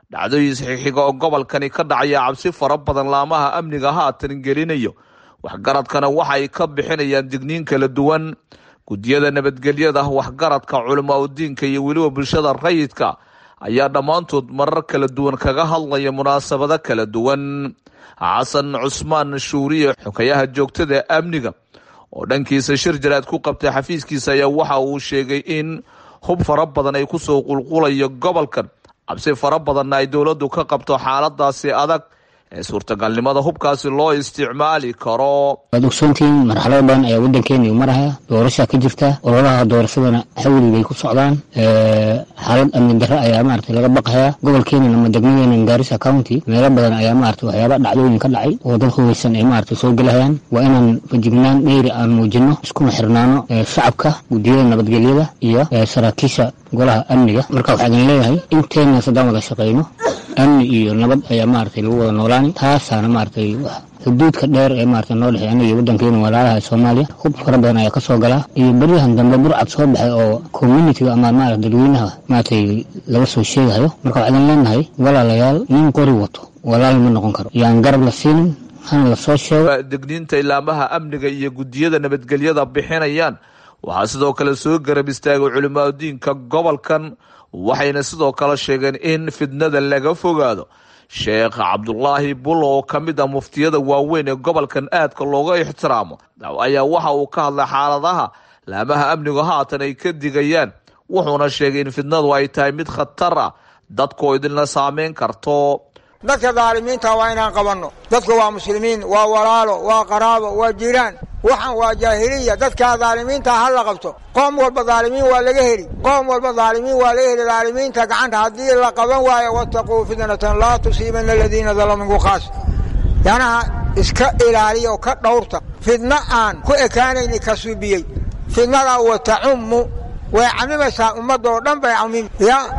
dhacdooyin xixiga oo gobolkani ka dhacaya cabsi fara badan laamaha amniga haatan gelinayo. waxgaradkana waxay ka bixinayaan digniin kala duwan. gudiyada nabadgelyada, waxgaradka, culamaa u diinka iyo weliba bulshada rayidka ayaa dhammaantood marar kala duwan kaga hadlaya munaasabado kala duwan. xasan cusmaan shuuriye, xogayaha joogtada amniga oo dhankiisa shir jaraad ku qabtay xafiiskiisa, ayaa waxa uu sheegay in hub fara badan ay kusoo qulqulayo gobolkan, cabsi fara badanna ay dowladdu ka qabto xaaladaasi adag ee suurtagalnimada hubkaasi loo isticmaali karo. waad ogsoontiin marxalado badan ayaa waddankeena maraya, doorasha ka jirta, ololaha doorashadana xawli bay ku socdaan. xaalad amni darro ayaa maaragtay laga baqayaa gobolkeena ama degmadeena Garissa County. meelo badan ayaa maaragtay waxyaaba dhacdooyin ka dhacay oo dad hubeysan ay maaragtay soo galayaan. waa inaan fejignaan dheeri aan muujino, iskuna xirnaano shacabka, gudiyada nabadgelyada iyo saraakiisha golaha amniga. marka waxaan leeyahay inteena sadaan wada shaqeyno, amni iyo nabad ayaa maaragtay lagu wada noolaani. taasaana maaragtay xuduudka dheer ee maaragtay noo dhexeeya anaga iyo waddankeena walaalaha Soomaaliya. hub fara badan ayaa ka soo gala, iyo beryahan dambe burcad soo baxay oo community-ga ama maaragtay dadweynaha maaragtay laga soo sheegayo. marka waxaan leenahay walaalayaal, nin qori wato walaal ma noqon karo, yaan garab la siinin, hana la soo sheego. digniinta ilaamaha amniga iyo gudiyada nabadgelyada bixinayaan waxaa sidoo kale soo garab istaagay culamaa diinka gobolkan, waxayna sidoo kale sheegeen in fidnada laga fogaado. sheekh cabdulaahi bulo oo ka mid ah muftiyada waaweyn ee gobolkan aadka looga ixtiraamo ayaa waxa uu ka hadlay xaaladaha laamaha amnigu haatan ay ka digayaan. wuxuuna sheegay in fidnadu ay tahay mid khatar ah, dadkoo idinla saameyn karto. dadka daalimiinta waa inaan qabanno. dadku waa muslimiin, waa walaalo, waa qaraabo, waa jiraan. waxaan waa jaahiliya. dadka daalimiinta ha la qabto. qoom walba daalimiin waa laga heli, qoom walba daalimiin waa laga heli. daalimiinta gacanta haddii la qaban waayo, wattaquu fitnatan laa tusiibanna aladiina dalamuu minkum khaas. yanaha iska ilaaliya oo ka dhowrta fidna aan ku ekaanayni ka suubiyey. fidnada watacummu way camimaysaa ummadoo dhan bay camimi.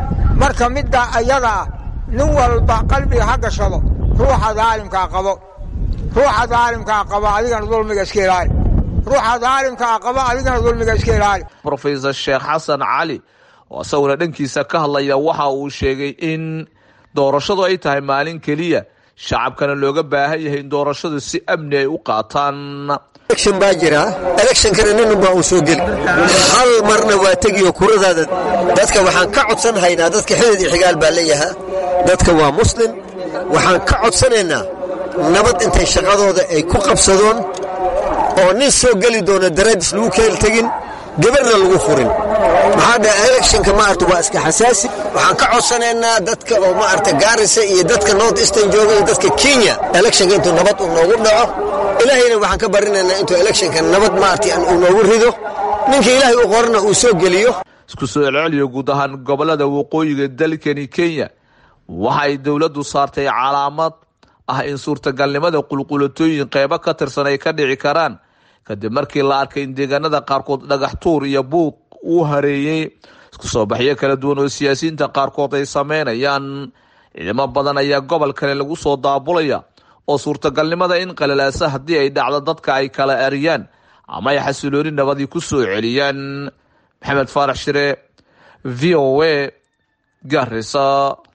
marka midda ayada ah nin walba qalbiga ha gashado. ruuxa daalimkaa qabo, ruuxa daalimkaa qaba, adigana dulmiga iska ilaali. ruuxa daalimkaa qaba, adigana dulmiga iska ilaali. Professor Sheekh Xasan Cali oo asaguna dhankiisa ka hadlaya waxa uu sheegay in doorashadu ay tahay maalin keliya, shacabkana looga baahan yahay in doorashadu si amni ay u qaataan. election baa jira, electionkana nin baa uu soo geli, hal marna waa tegiyo kuradaada. dadka waxaan ka codsan haynaa, dadka xidid iyo xigaal baa leeyahaa, dadka waa muslim, waxaan ka codsanaynaa nabad intay shaqadooda ay ku qabsadoon, oo nin soo geli doona daraadis lagu keel tegin, gabarna lagu furin. maxaa dhaha electionka maarta waa iska xasaasi. waxaan ka codsanaynaa dadka oo maarta Garissa iyo dadka North Eastern jooga iyo dadka Kenya, electionka intuu nabad uu noogu dhaco, ilaahayna waxaan ka barinaynaa intuu electionka nabad maarta uu noogu rido, ninka ilaahay uu qorna uu soo geliyo. isku soo celceliyo guud ahaan gobolada waqooyiga dalkani Kenya waxa ay dawladdu saartay calaamad ah in suurtagalnimada qulqulatooyin qaybo ka tirsan ay ka dhici karaan kadib markii la arkay in deegaanada qaarkood dhagax tuur iyo buuq uu hareeyay. isku soo baxyo kala duwan oo siyaasiyiinta qaarkood ay sameynayaan. ciidamo badan ayaa gobolkani lagu soo daabulaya oo suurtagalnimada in qalalaasa haddii ay dhacdo dadka ay kala eriyaan ama ay xasilooni nabadii ku soo celiyaan. maxamed faarax shire, VOA, Garissa.